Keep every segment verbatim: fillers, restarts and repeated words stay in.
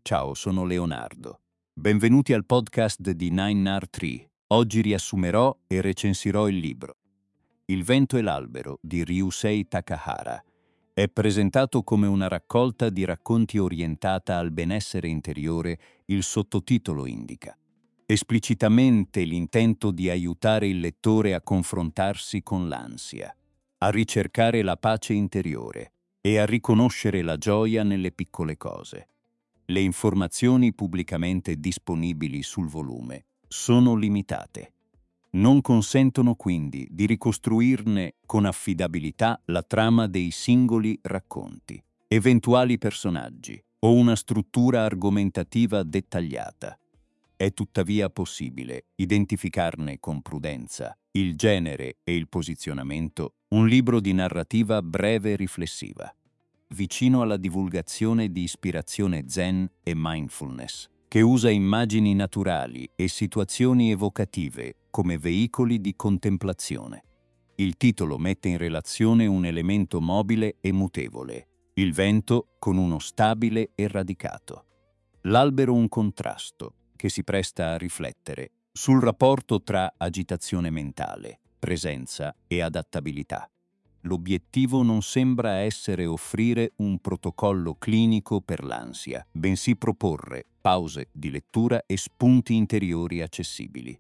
Ciao, sono Leonardo. Benvenuti al podcast di Nine Nar Tree. Oggi riassumerò e recensirò il libro Il vento e l'albero di Ryusei Takahara. È presentato come una raccolta di racconti orientata al benessere interiore, il sottotitolo indica esplicitamente l'intento di aiutare il lettore a confrontarsi con l'ansia, a ricercare la pace interiore e a riconoscere la gioia nelle piccole cose. Le informazioni pubblicamente disponibili sul volume sono limitate. Non consentono quindi di ricostruirne con affidabilità la trama dei singoli racconti, eventuali personaggi o una struttura argomentativa dettagliata. È tuttavia possibile identificarne con prudenza il genere e il posizionamento, un libro di narrativa breve e riflessiva, vicino alla divulgazione di ispirazione zen e mindfulness, che usa immagini naturali e situazioni evocative come veicoli di contemplazione. Il titolo mette in relazione un elemento mobile e mutevole, il vento con uno stabile e radicato. L'albero un contrasto che si presta a riflettere sul rapporto tra agitazione mentale, presenza e adattabilità. L'obiettivo non sembra essere offrire un protocollo clinico per l'ansia, bensì proporre pause di lettura e spunti interiori accessibili.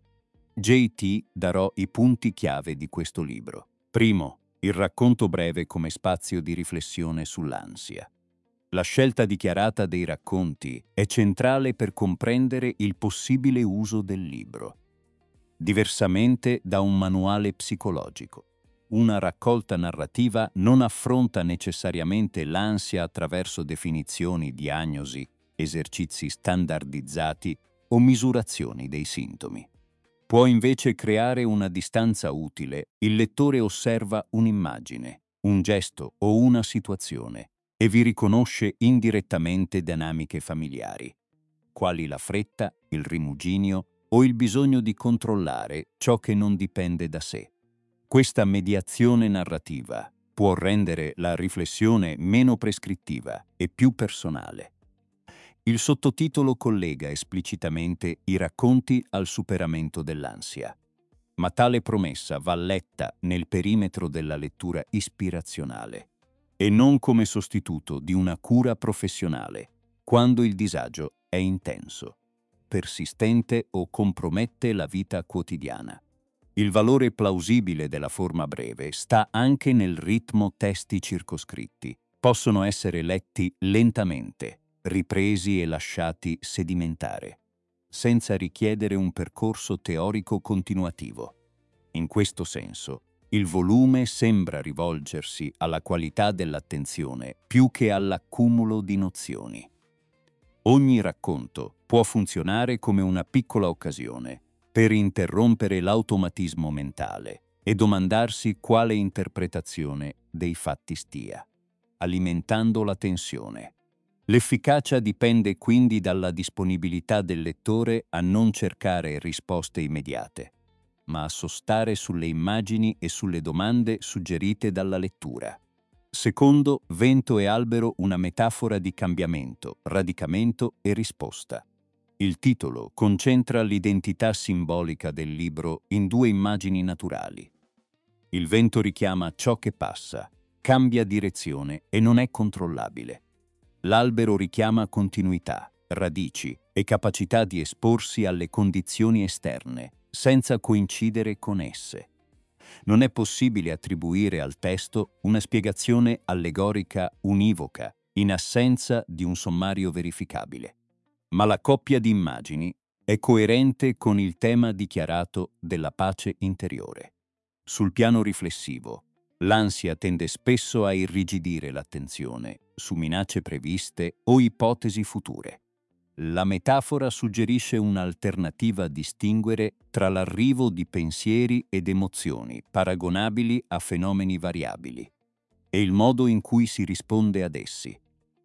J T darò i punti chiave di questo libro. Primo, il racconto breve come spazio di riflessione sull'ansia. La scelta dichiarata dei racconti è centrale per comprendere il possibile uso del libro. Diversamente da un manuale psicologico, una raccolta narrativa non affronta necessariamente l'ansia attraverso definizioni, diagnosi, esercizi standardizzati o misurazioni dei sintomi. Può invece creare una distanza utile. Il lettore osserva un'immagine, un gesto o una situazione e vi riconosce indirettamente dinamiche familiari, quali la fretta, il rimuginio o il bisogno di controllare ciò che non dipende da sé. Questa mediazione narrativa può rendere la riflessione meno prescrittiva e più personale. Il sottotitolo collega esplicitamente i racconti al superamento dell'ansia, ma tale promessa va letta nel perimetro della lettura ispirazionale e non come sostituto di una cura professionale, quando il disagio è intenso, persistente o compromette la vita quotidiana. Il valore plausibile della forma breve sta anche nel ritmo. Testi circoscritti possono essere letti lentamente, ripresi e lasciati sedimentare, senza richiedere un percorso teorico continuativo. In questo senso, il volume sembra rivolgersi alla qualità dell'attenzione più che all'accumulo di nozioni. Ogni racconto può funzionare come una piccola occasione per interrompere l'automatismo mentale e domandarsi quale interpretazione dei fatti stia alimentando la tensione. L'efficacia dipende quindi dalla disponibilità del lettore a non cercare risposte immediate, ma a sostare sulle immagini e sulle domande suggerite dalla lettura. Secondo, vento e albero, una metafora di cambiamento, radicamento e risposta. Il titolo concentra l'identità simbolica del libro in due immagini naturali. Il vento richiama ciò che passa, cambia direzione e non è controllabile. L'albero richiama continuità, radici e capacità di esporsi alle condizioni esterne, senza coincidere con esse. Non è possibile attribuire al testo una spiegazione allegorica univoca, in assenza di un sommario verificabile. Ma la coppia di immagini è coerente con il tema dichiarato della pace interiore. Sul piano riflessivo, l'ansia tende spesso a irrigidire l'attenzione su minacce previste o ipotesi future. La metafora suggerisce un'alternativa a distinguere tra l'arrivo di pensieri ed emozioni paragonabili a fenomeni variabili e il modo in cui si risponde ad essi.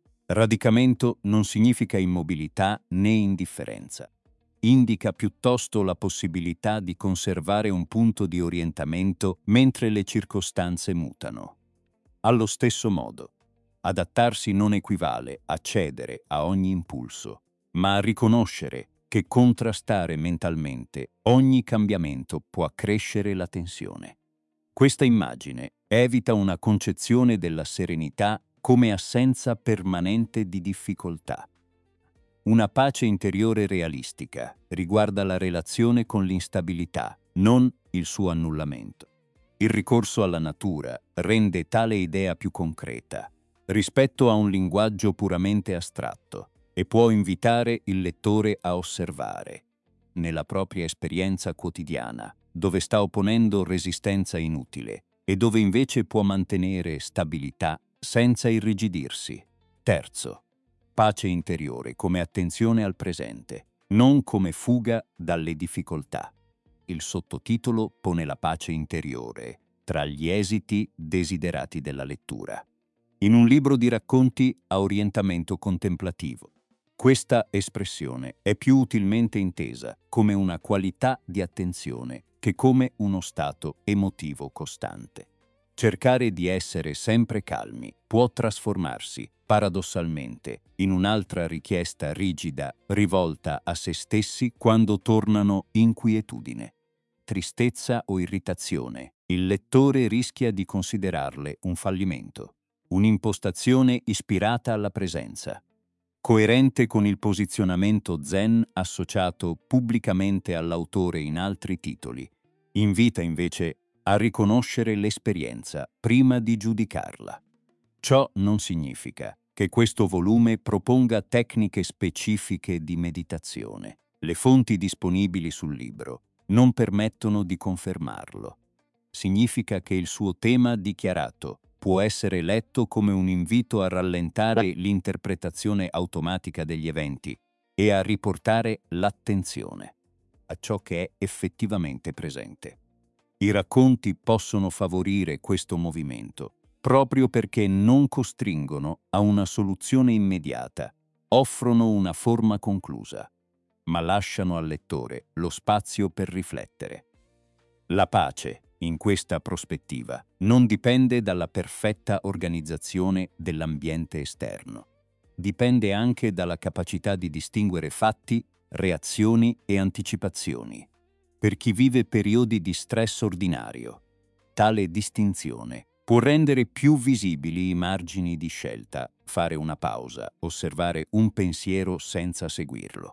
Radicamento non significa immobilità né indifferenza. Indica piuttosto la possibilità di conservare un punto di orientamento mentre le circostanze mutano. Allo stesso modo, adattarsi non equivale a cedere a ogni impulso, ma a riconoscere che contrastare mentalmente ogni cambiamento può accrescere la tensione. Questa immagine evita una concezione della serenità come assenza permanente di difficoltà. Una pace interiore realistica riguarda la relazione con l'instabilità, non il suo annullamento. Il ricorso alla natura rende tale idea più concreta, rispetto a un linguaggio puramente astratto, e può invitare il lettore a osservare, nella propria esperienza quotidiana, dove sta opponendo resistenza inutile e dove invece può mantenere stabilità senza irrigidirsi. Terzo, pace interiore come attenzione al presente, non come fuga dalle difficoltà. Il sottotitolo pone la pace interiore tra gli esiti desiderati della lettura. In un libro di racconti a orientamento contemplativo, questa espressione è più utilmente intesa come una qualità di attenzione che come uno stato emotivo costante. Cercare di essere sempre calmi può trasformarsi, paradossalmente, in un'altra richiesta rigida rivolta a se stessi quando tornano inquietudine, tristezza o irritazione. Il lettore rischia di considerarle un fallimento, un'impostazione ispirata alla presenza, coerente con il posizionamento zen associato pubblicamente all'autore in altri titoli. Invita invece a riconoscere l'esperienza prima di giudicarla. Ciò non significa che questo volume proponga tecniche specifiche di meditazione. Le fonti disponibili sul libro non permettono di confermarlo. Significa che il suo tema dichiarato può essere letto come un invito a rallentare l'interpretazione automatica degli eventi e a riportare l'attenzione a ciò che è effettivamente presente. I racconti possono favorire questo movimento proprio perché non costringono a una soluzione immediata, offrono una forma conclusa, ma lasciano al lettore lo spazio per riflettere. La pace, in questa prospettiva, non dipende dalla perfetta organizzazione dell'ambiente esterno. Dipende anche dalla capacità di distinguere fatti, reazioni e anticipazioni. Per chi vive periodi di stress ordinario, tale distinzione può rendere più visibili i margini di scelta, fare una pausa, osservare un pensiero senza seguirlo,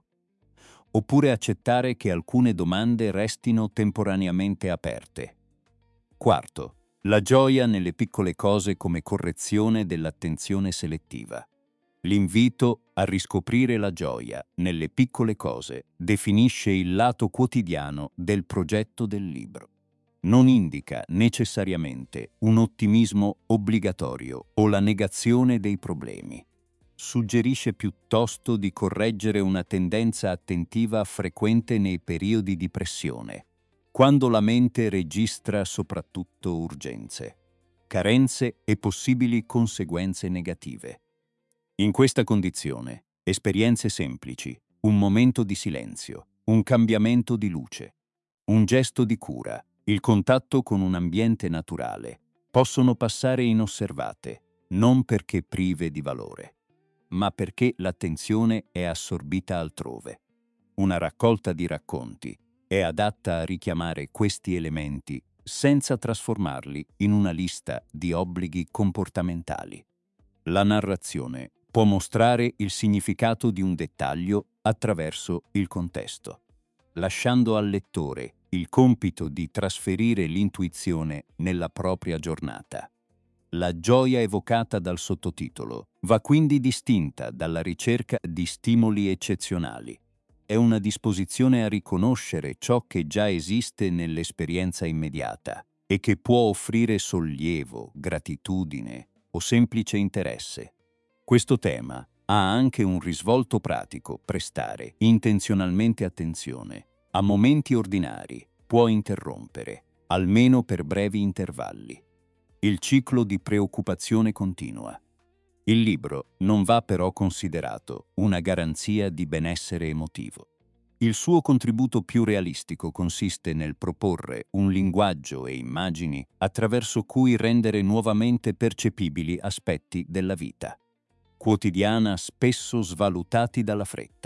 oppure accettare che alcune domande restino temporaneamente aperte. Quarto, la gioia nelle piccole cose come correzione dell'attenzione selettiva. L'invito a riscoprire la gioia nelle piccole cose definisce il lato quotidiano del progetto del libro. Non indica necessariamente un ottimismo obbligatorio o la negazione dei problemi. Suggerisce piuttosto di correggere una tendenza attentiva frequente nei periodi di pressione, quando la mente registra soprattutto urgenze, carenze e possibili conseguenze negative. In questa condizione, esperienze semplici, un momento di silenzio, un cambiamento di luce, un gesto di cura, il contatto con un ambiente naturale, possono passare inosservate, non perché prive di valore, ma perché l'attenzione è assorbita altrove. Una raccolta di racconti è adatta a richiamare questi elementi senza trasformarli in una lista di obblighi comportamentali. La narrazione può mostrare il significato di un dettaglio attraverso il contesto, lasciando al lettore il compito di trasferire l'intuizione nella propria giornata. La gioia evocata dal sottotitolo va quindi distinta dalla ricerca di stimoli eccezionali. È una disposizione a riconoscere ciò che già esiste nell'esperienza immediata e che può offrire sollievo, gratitudine o semplice interesse. Questo tema ha anche un risvolto pratico: prestare intenzionalmente attenzione a momenti ordinari può interrompere, almeno per brevi intervalli, il ciclo di preoccupazione continua. Il libro non va però considerato una garanzia di benessere emotivo. Il suo contributo più realistico consiste nel proporre un linguaggio e immagini attraverso cui rendere nuovamente percepibili aspetti della vita quotidiana spesso svalutati dalla fretta.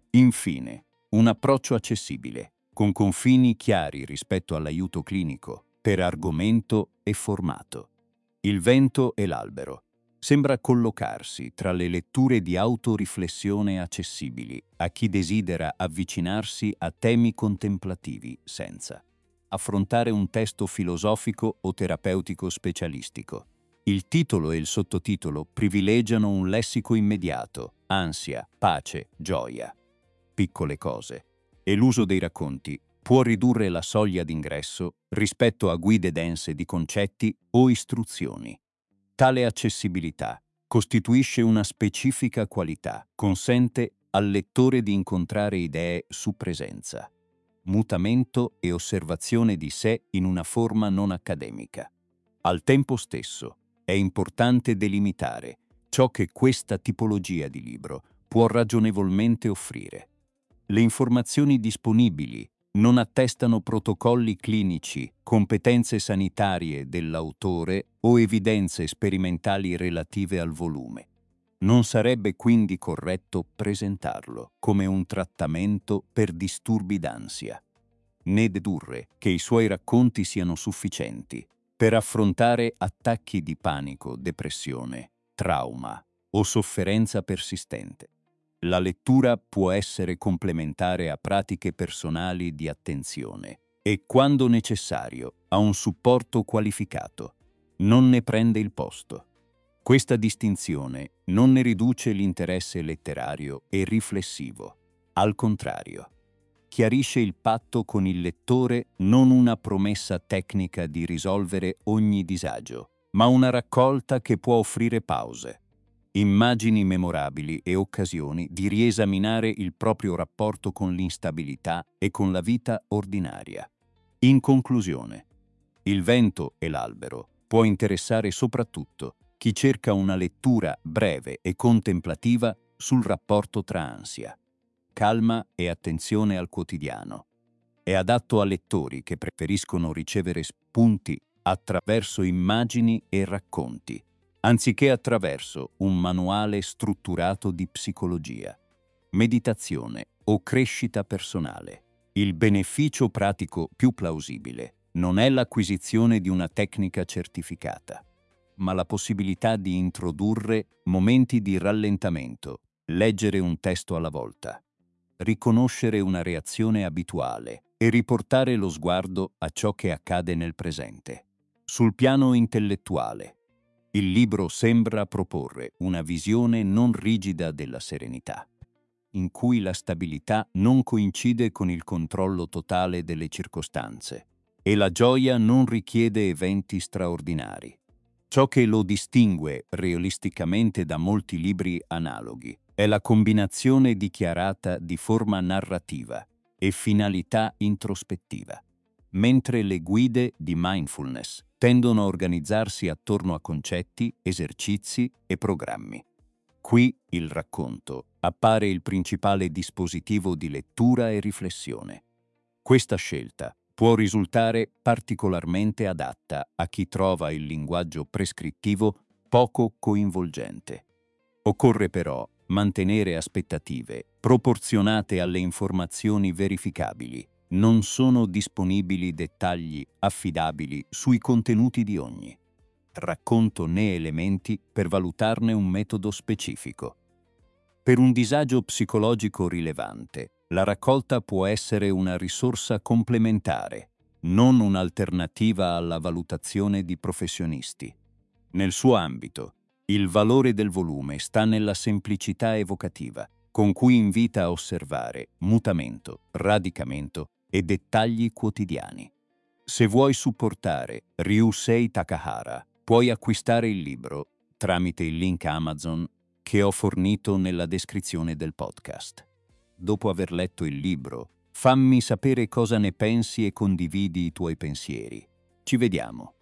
Infine, un approccio accessibile, con confini chiari rispetto all'aiuto clinico, per argomento e formato. Il vento e l'albero. Sembra collocarsi tra le letture di autoriflessione accessibili a chi desidera avvicinarsi a temi contemplativi senza affrontare un testo filosofico o terapeutico specialistico. Il titolo e il sottotitolo privilegiano un lessico immediato, ansia, pace, gioia, piccole cose, e l'uso dei racconti può ridurre la soglia d'ingresso rispetto a guide dense di concetti o istruzioni. Tale accessibilità costituisce una specifica qualità, consente al lettore di incontrare idee su presenza, mutamento e osservazione di sé in una forma non accademica. Al tempo stesso, è importante delimitare ciò che questa tipologia di libro può ragionevolmente offrire. Le informazioni disponibili non attestano protocolli clinici, competenze sanitarie dell'autore o evidenze sperimentali relative al volume. Non sarebbe quindi corretto presentarlo come un trattamento per disturbi d'ansia, né dedurre che i suoi racconti siano sufficienti per affrontare attacchi di panico, depressione, trauma o sofferenza persistente. La lettura può essere complementare a pratiche personali di attenzione e, quando necessario, a un supporto qualificato. Non ne prende il posto. Questa distinzione non ne riduce l'interesse letterario e riflessivo. Al contrario, chiarisce il patto con il lettore, non una promessa tecnica di risolvere ogni disagio, ma una raccolta che può offrire pause, immagini memorabili e occasioni di riesaminare il proprio rapporto con l'instabilità e con la vita ordinaria. In conclusione, Il vento e l'albero può interessare soprattutto chi cerca una lettura breve e contemplativa sul rapporto tra ansia, calma e attenzione al quotidiano. È adatto a lettori che preferiscono ricevere spunti attraverso immagini e racconti, anziché attraverso un manuale strutturato di psicologia, meditazione o crescita personale. Il beneficio pratico più plausibile non è l'acquisizione di una tecnica certificata, ma la possibilità di introdurre momenti di rallentamento, leggere un testo alla volta, riconoscere una reazione abituale e riportare lo sguardo a ciò che accade nel presente. Sul piano intellettuale, il libro sembra proporre una visione non rigida della serenità, in cui la stabilità non coincide con il controllo totale delle circostanze e la gioia non richiede eventi straordinari. Ciò che lo distingue realisticamente da molti libri analoghi è la combinazione dichiarata di forma narrativa e finalità introspettiva, mentre le guide di mindfulness tendono a organizzarsi attorno a concetti, esercizi e programmi. Qui il racconto appare il principale dispositivo di lettura e riflessione. Questa scelta può risultare particolarmente adatta a chi trova il linguaggio prescrittivo poco coinvolgente. Occorre però mantenere aspettative proporzionate alle informazioni verificabili. Non sono disponibili dettagli affidabili sui contenuti di ogni racconto né elementi per valutarne un metodo specifico. Per un disagio psicologico rilevante, la raccolta può essere una risorsa complementare, non un'alternativa alla valutazione di professionisti. Nel suo ambito, il valore del volume sta nella semplicità evocativa, con cui invita a osservare mutamento, radicamento e dettagli quotidiani. Se vuoi supportare Ryusei Takahara, puoi acquistare il libro tramite il link Amazon che ho fornito nella descrizione del podcast. Dopo aver letto il libro, fammi sapere cosa ne pensi e condividi i tuoi pensieri. Ci vediamo.